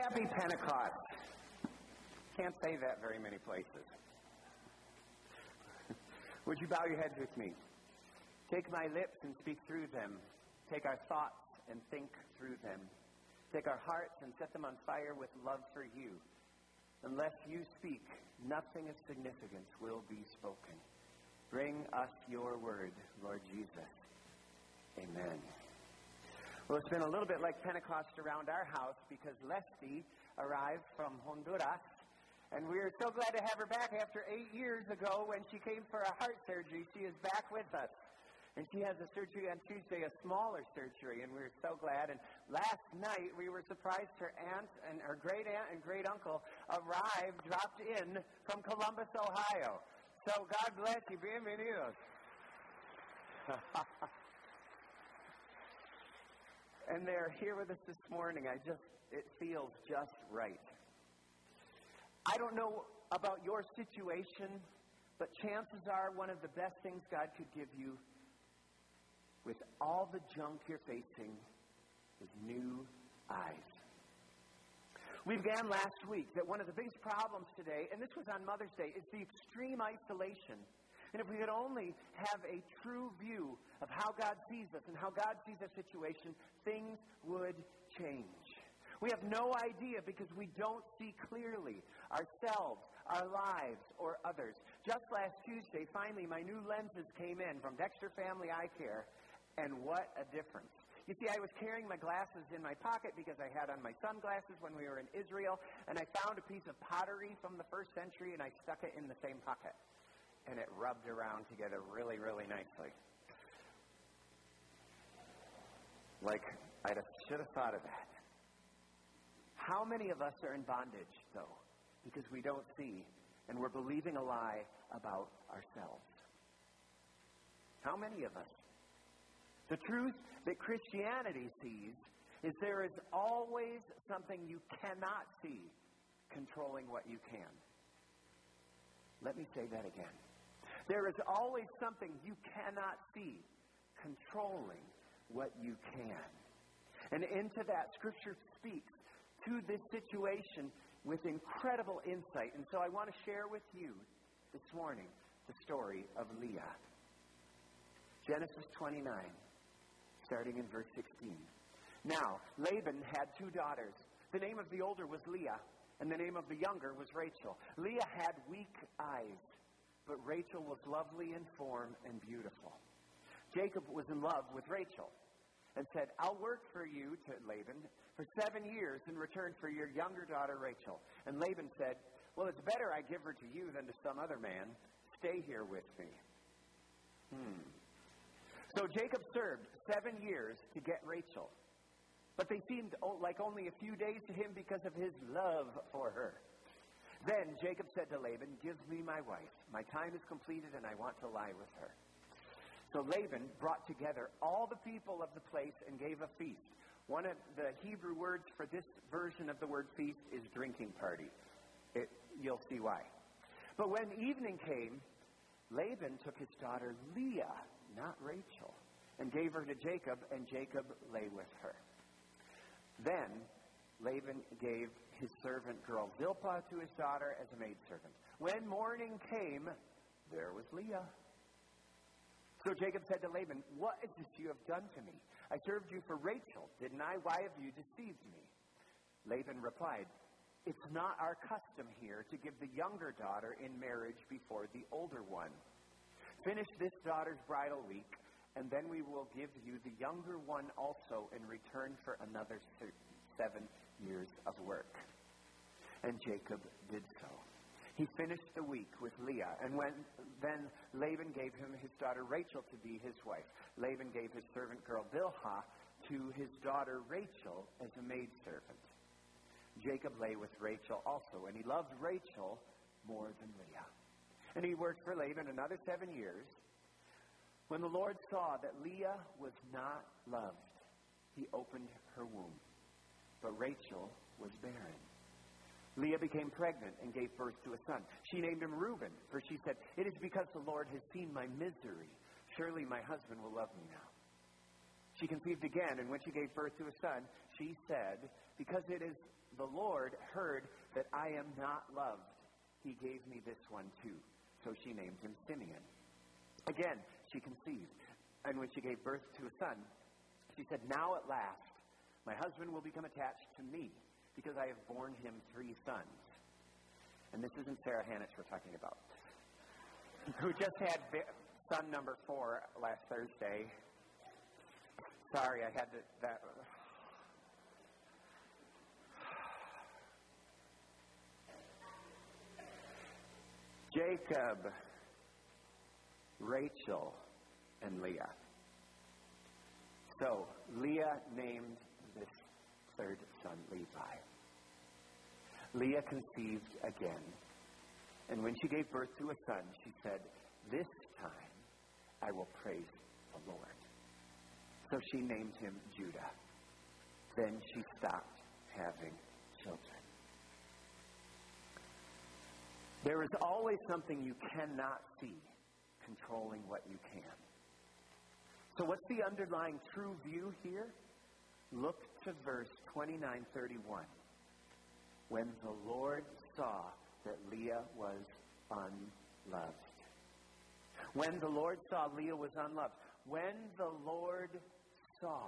Happy Pentecost. Can't say that very many places. Would you bow your heads with me? Take my lips and speak through them. Take our thoughts and think through them. Take our hearts and set them on fire with love for you. Unless you speak, nothing of significance will be spoken. Bring us your word, Lord Jesus. Amen. Well, it's been a little bit like Pentecost around our house because Leslie arrived from Honduras, and we are so glad to have her back after 8 years ago when she came for a heart surgery. She is back with us, and she has a surgery on Tuesday, a smaller surgery, and we're so glad. And last night we were surprised her aunt and her great-aunt and great-uncle dropped in from Columbus, Ohio. So God bless you. Bienvenidos. And they're here with us this morning. It feels just right. I don't know about your situation, but chances are one of the best things God could give you with all the junk you're facing is new eyes. We began last week that one of the biggest problems today, and this was on Mother's Day, is the extreme isolation. And if we could only have a true view of how God sees us and how God sees our situation, things would change. We have no idea because we don't see clearly ourselves, our lives, or others. Just last Tuesday, finally, my new lenses came in from Dexter Family Eye Care, and what a difference. You see, I was carrying my glasses in my pocket because I had on my sunglasses when we were in Israel, and I found a piece of pottery from the first century, and I stuck it in the same pocket. And it rubbed around together really, really nicely. Like, I should have thought of that. How many of us are in bondage, though, because we don't see, and we're believing a lie about ourselves? How many of us? The truth that Christianity sees is there is always something you cannot see controlling what you can. Let me say that again. There is always something you cannot see controlling what you can. And into that, Scripture speaks to this situation with incredible insight. And so I want to share with you this morning the story of Leah. Genesis 29, starting in verse 16. Now, Laban had 2 daughters. The name of the older was Leah, and the name of the younger was Rachel. Leah had weak eyes, but Rachel was lovely in form and beautiful. Jacob was in love with Rachel and said, I'll work for you, to Laban, for 7 years in return for your younger daughter Rachel. And Laban said, well, it's better I give her to you than to some other man. Stay here with me. So Jacob served 7 years to get Rachel. But they seemed like only a few days to him because of his love for her. Then Jacob said to Laban, give me my wife. My time is completed and I want to lie with her. So Laban brought together all the people of the place and gave a feast. One of the Hebrew words for this version of the word feast is drinking party. You'll see why. But when evening came, Laban took his daughter Leah, not Rachel, and gave her to Jacob, and Jacob lay with her. Then Laban gave his servant girl Zilpah to his daughter as a maidservant. When morning came, there was Leah. So Jacob said to Laban, what is this you have done to me? I served you for Rachel, didn't I? Why have you deceived me? Laban replied, it's not our custom here to give the younger daughter in marriage before the older one. Finish this daughter's bridal week, and then we will give you the younger one also in return for another 7 years of work. And Jacob did so. He finished the week with Leah, and then Laban gave him his daughter Rachel to be his wife. Laban gave his servant girl Bilhah to his daughter Rachel as a maidservant. Jacob lay with Rachel also, and he loved Rachel more than Leah. And he worked for Laban another 7 years. When the Lord saw that Leah was not loved, he opened her womb. But Rachel was barren. Leah became pregnant and gave birth to a son. She named him Reuben, for she said, it is because the Lord has seen my misery. Surely my husband will love me now. She conceived again, and when she gave birth to a son, she said, because it is the Lord heard that I am not loved. He gave me this one too. So she named him Simeon. Again, she conceived. And when she gave birth to a son, she said, now at last, my husband will become attached to me because I have borne him 3 sons. And this isn't Sarah Hanich we're talking about, who just had son number 4 last Thursday. Sorry, I had that. Jacob, Rachel, and Leah. So, Leah named this 3rd son Levi. Leah conceived again, and when she gave birth to a son, she said, this time I will praise the Lord. So she named him Judah. Then she stopped having children. There is always something you cannot see controlling what you can. So what's the underlying true view here? Look to verse 29:31. When the Lord saw that Leah was unloved. When the Lord saw Leah was unloved. When the Lord saw.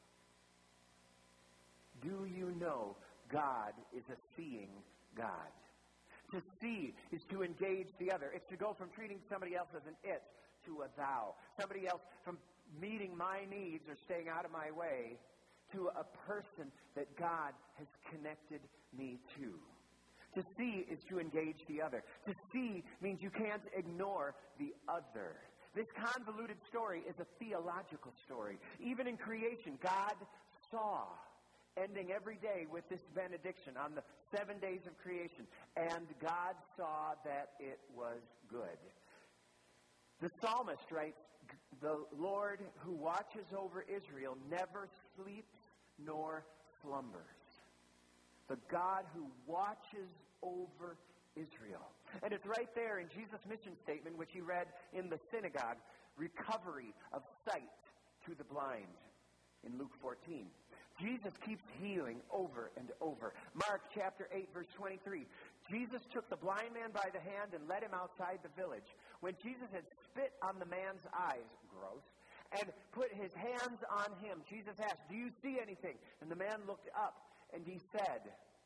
Do you know God is a seeing God? To see is to engage the other. It's to go from treating somebody else as an it to a thou. Somebody else from meeting my needs or staying out of my way to a person that God has connected me to. To see is to engage the other. To see means you can't ignore the other. This convoluted story is a theological story. Even in creation, God saw, ending every day with this benediction on the 7 days of creation. And God saw that it was good. The psalmist writes, the Lord who watches over Israel never sleeps nor slumbers. The God who watches over Israel. And it's right there in Jesus' mission statement, which he read in the synagogue, recovery of sight to the blind in Luke 14. Jesus keeps healing over and over. Mark chapter 8, verse 23. Jesus took the blind man by the hand and led him outside the village. When Jesus had spit on the man's eyes, gross, and put his hands on him, Jesus asked, do you see anything? And the man looked up and he said,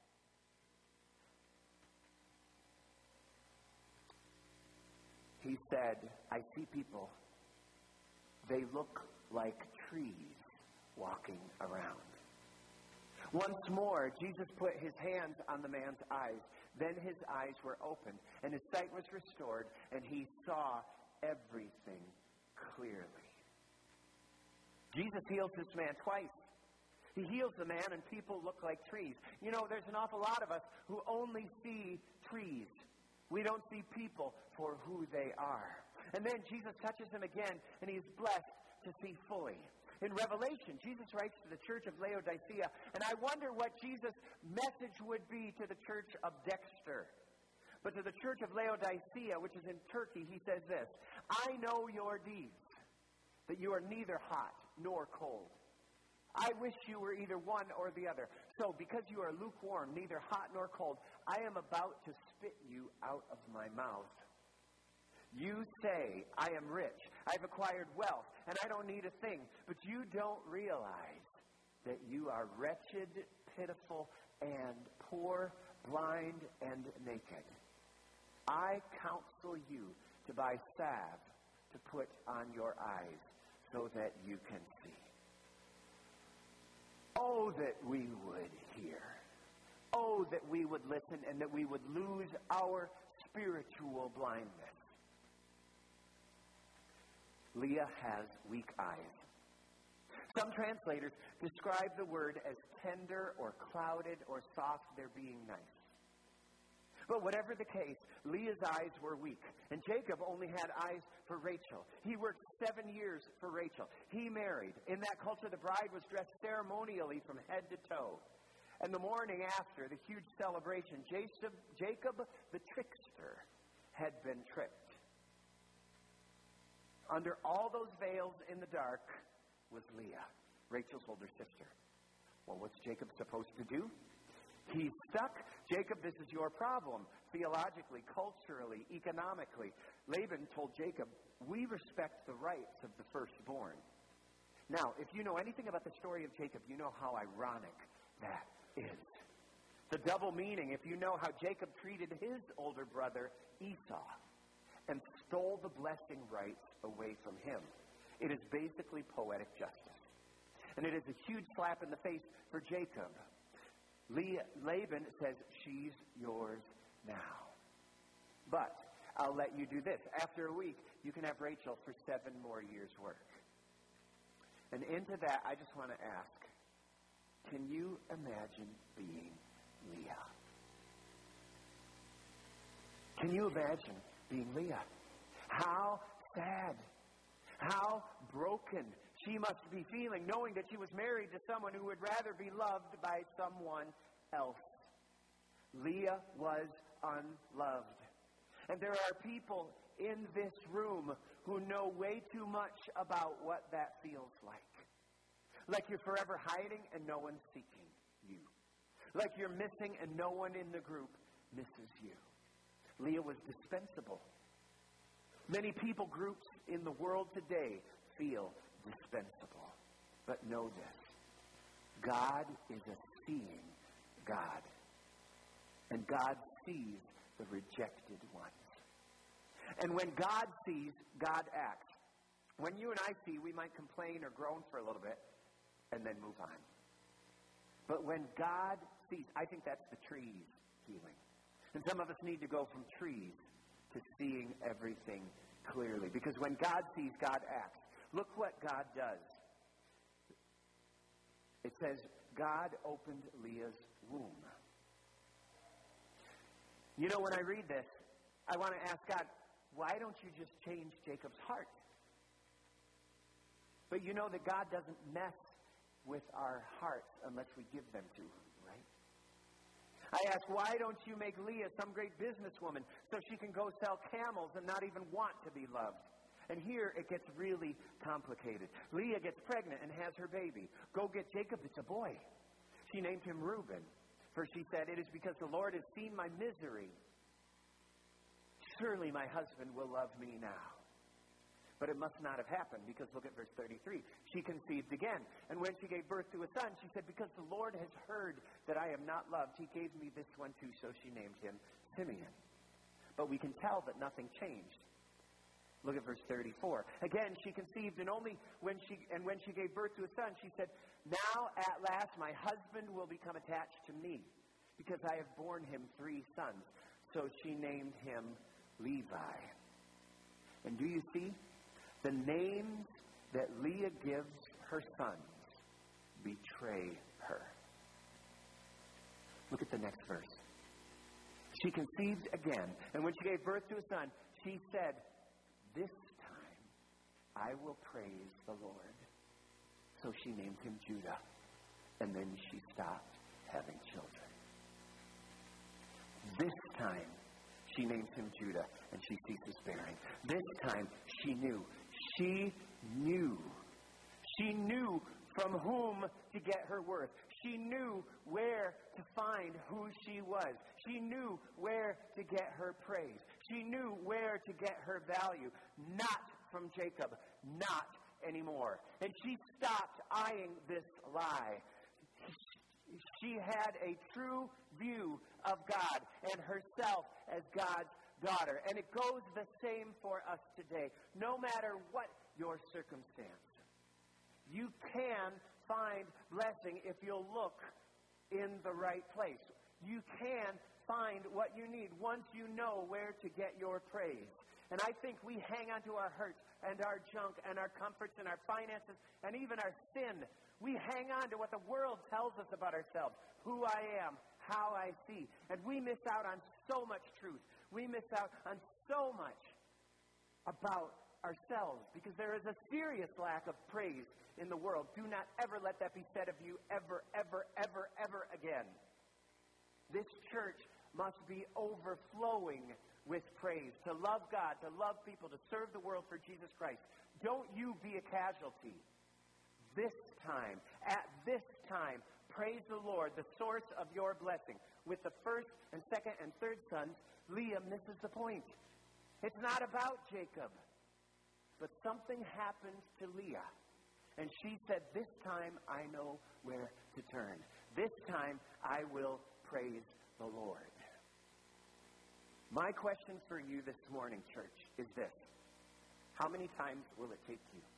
I see people. They look like trees walking around. Once more, Jesus put his hands on the man's eyes. Then his eyes were opened, and his sight was restored, and he saw everything clearly. Jesus heals this man twice. He heals the man, and people look like trees. You know, there's an awful lot of us who only see trees. We don't see people for who they are. And then Jesus touches him again, and he is blessed to see fully. In Revelation, Jesus writes to the church of Laodicea, and I wonder what Jesus' message would be to the church of Dexter. But to the church of Laodicea, which is in Turkey, he says this, I know your deeds, that you are neither hot nor cold. I wish you were either one or the other. So, because you are lukewarm, neither hot nor cold, I am about to spit you out of my mouth. You say, I am rich, I've acquired wealth, and I don't need a thing. But you don't realize that you are wretched, pitiful, and poor, blind, and naked. I counsel you to buy salve to put on your eyes so that you can see. Oh, that we would hear. Oh, that we would listen and that we would lose our spiritual blindness. Leah has weak eyes. Some translators describe the word as tender or clouded or soft, they're being nice. But whatever the case, Leah's eyes were weak. And Jacob only had eyes for Rachel. He worked 7 years for Rachel. He married. In that culture, the bride was dressed ceremonially from head to toe. And the morning after the huge celebration, Jacob the trickster had been tricked. Under all those veils in the dark was Leah, Rachel's older sister. Well, what's Jacob supposed to do? He's stuck. Jacob, this is your problem. Theologically, culturally, economically. Laban told Jacob, we respect the rights of the firstborn. Now, if you know anything about the story of Jacob, you know how ironic that is. The double meaning, if you know how Jacob treated his older brother, Esau, and stole the blessing rights away from him. It is basically poetic justice. And it is a huge slap in the face for Jacob. Laban says, she's yours now. But I'll let you do this. After a week, you can have Rachel for 7 more years' work. And into that, I just want to ask, can you imagine being Leah? Can you imagine being Leah? How sad, how broken she must be feeling, knowing that she was married to someone who would rather be loved by someone else. Leah was unloved. And there are people in this room who know way too much about what that feels like. Like you're forever hiding and no one's seeking you. Like you're missing and no one in the group misses you. Leah was dispensable. Many people groups in the world today feel dispensable. But know this. God is a seeing God. And God sees the rejected ones. And when God sees, God acts. When you and I see, we might complain or groan for a little bit and then move on. But when God sees, I think that's the trees healing. And some of us need to go from trees to seeing everything clearly. Because when God sees, God acts. Look what God does. It says, God opened Leah's womb. You know, when I read this, I want to ask God, why don't you just change Jacob's heart? But you know that God doesn't mess with our hearts unless we give them to him, right? I ask, why don't you make Leah some great businesswoman so she can go sell camels and not even want to be loved? And here it gets really complicated. Leah gets pregnant and has her baby. Go get Jacob, it's a boy. She named him Reuben. For she said, it is because the Lord has seen my misery. Surely my husband will love me now. But it must not have happened, because look at verse 33. She conceived again. And when she gave birth to a son, she said, because the Lord has heard that I am not loved, he gave me this one too, so she named him Simeon. But we can tell that nothing changed. Look at verse 34. Again, she conceived, and when she gave birth to a son, she said, now at last my husband will become attached to me, because I have borne him 3 sons. So she named him Levi. And do you see? The names that Leah gives her sons betray her. Look at the next verse. She conceived again, and when she gave birth to a son, she said, this time I will praise the Lord. So she named him Judah, and then she stopped having children. This time she names him Judah, and she ceases bearing. This time she knew. She knew. She knew from whom to get her worth. She knew where to find who she was. She knew where to get her praise. She knew where to get her value. Not from Jacob. Not anymore. And she stopped eyeing this lie. She had a true view of God and herself as God's daughter. And it goes the same for us today. No matter what your circumstance, you can find blessing if you'll look in the right place. You can find what you need once you know where to get your praise. And I think we hang on to our hurts and our junk and our comforts and our finances and even our sin. We hang on to what the world tells us about ourselves, who I am, how I see. And we miss out on so much truth. We miss out on so much about ourselves because there is a serious lack of praise in the world. Do not ever let that be said of you ever, ever, ever, ever again. This church must be overflowing with praise, to love God, to love people, to serve the world for Jesus Christ. Don't you be a casualty. At this time, praise the Lord, the source of your blessing. With the first and second and third sons, Leah misses the point. It's not about Jacob. But something happened to Leah. And she said, this time I know where to turn. This time I will praise the Lord. My question for you this morning, church, is this. How many times will it take you?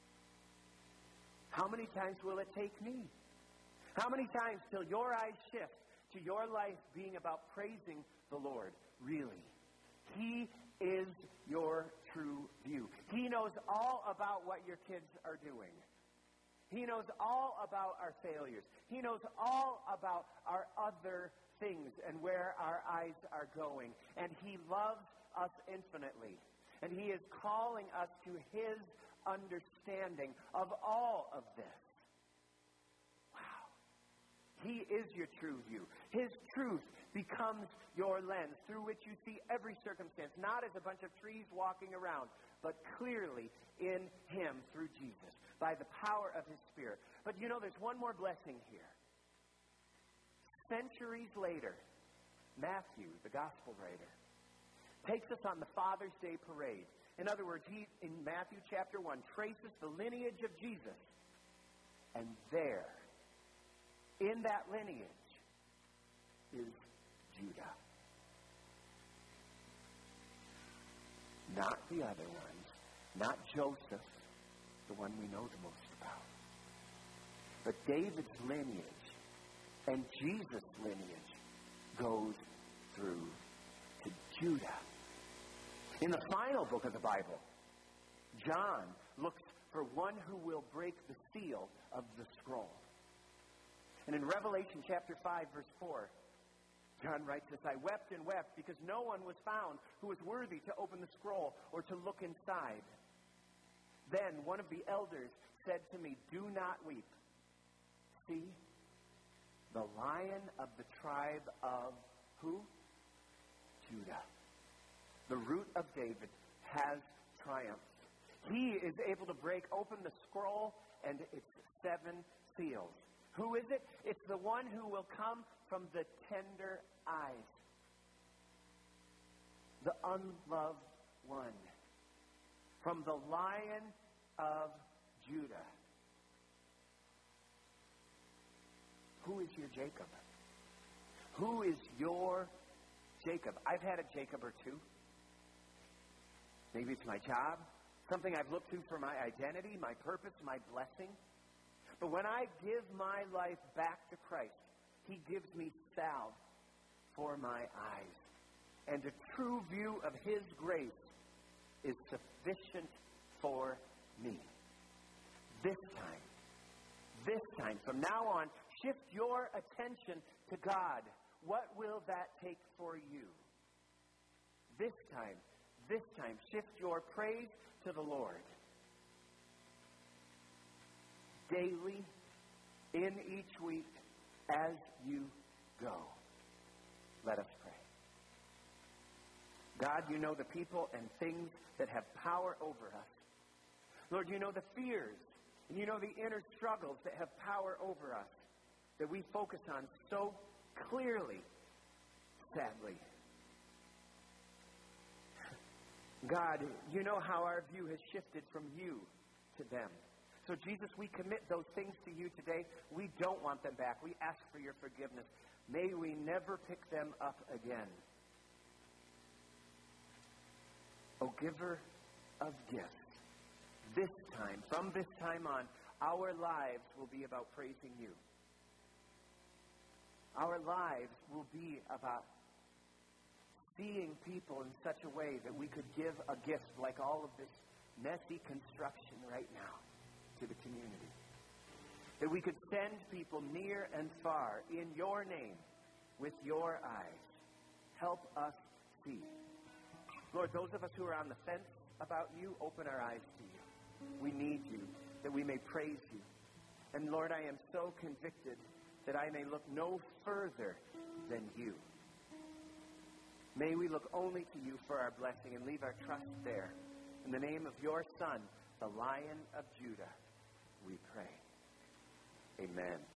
How many times will it take me? How many times till your eyes shift to your life being about praising the Lord? Really. He is your true view. He knows all about what your kids are doing. He knows all about our failures. He knows all about our other things and where our eyes are going. And He loves us infinitely. And He is calling us to His understanding of all of this. Wow. He is your true view. His truth becomes your lens through which you see every circumstance, not as a bunch of trees walking around, but clearly in Him through Jesus, by the power of His Spirit. But you know, there's one more blessing here. Centuries later, Matthew, the gospel writer, takes us on the Father's Day parade. In other words, he, in Matthew chapter 1, traces the lineage of Jesus. And there, in that lineage, is Judah. Not the other ones. Not Joseph, the one we know the most about. But David's lineage and Jesus' lineage goes through to Judah. In the final book of the Bible, John looks for one who will break the seal of the scroll. And in Revelation chapter 5, verse 4, John writes this, I wept and wept because no one was found who was worthy to open the scroll or to look inside. Then one of the elders said to me, do not weep. See, the Lion of the tribe of who? Judah. The root of David has triumphed. He is able to break open the scroll and its 7 seals. Who is it? It's the one who will come from the tender eyes. The unloved one. From the Lion of Judah. Who is your Jacob? Who is your Jacob? I've had a Jacob or two. Maybe it's my job, something I've looked to for my identity, my purpose, my blessing. But when I give my life back to Christ, He gives me salve for my eyes. And a true view of His grace is sufficient for me. This time, from now on, shift your attention to God. What will that take for you? This time, shift your praise to the Lord. Daily, in each week, as you go. Let us pray. God, you know the people and things that have power over us. Lord, you know the fears, and you know the inner struggles that have power over us, that we focus on so clearly, sadly. God, you know how our view has shifted from you to them. So, Jesus, we commit those things to you today. We don't want them back. We ask for your forgiveness. May we never pick them up again. O giver of gifts, from this time on, our lives will be about praising you. Our lives will be about seeing people in such a way that we could give a gift like all of this messy construction right now to the community. That we could send people near and far in your name with your eyes. Help us see. Lord, those of us who are on the fence about you, open our eyes to you. We need you that we may praise you. And Lord, I am so convicted that I may look no further than you. May we look only to you for our blessing and leave our trust there. In the name of your Son, the Lion of Judah, we pray. Amen.